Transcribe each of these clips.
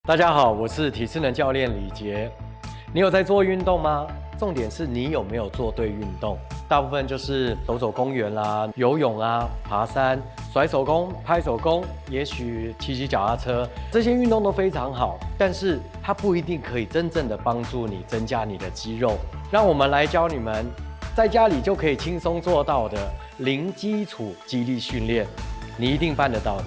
大家好，我是体适能教练李杰。你有在做运动吗？重点是你有没有做对运动。大部分就是走走公园啦、游泳啊、爬山、甩手功、拍手功，也许骑脚踏车，这些运动都非常好，但是它不一定可以真正的帮助你增加你的肌肉。让我们来教你们，在家里就可以轻松做到的零基础肌力训练，你一定办得到的。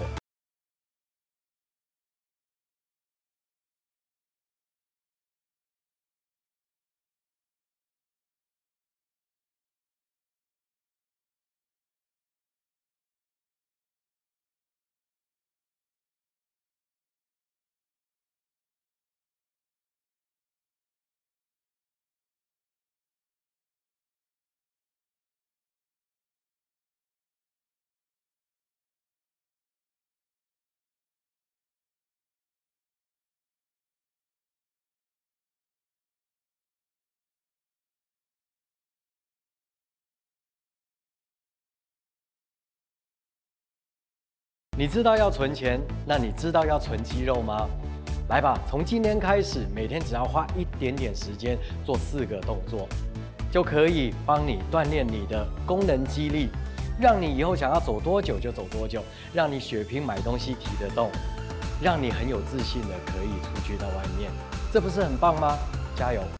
你知道要存钱，那你知道要存肌肉吗？来吧，从今天开始，每天只要花一点点时间做4个动作，就可以帮你锻炼你的功能肌力，让你以后想要走多久就走多久，让你血拼买东西提得动，让你很有自信的可以出去到外面，这不是很棒吗？加油！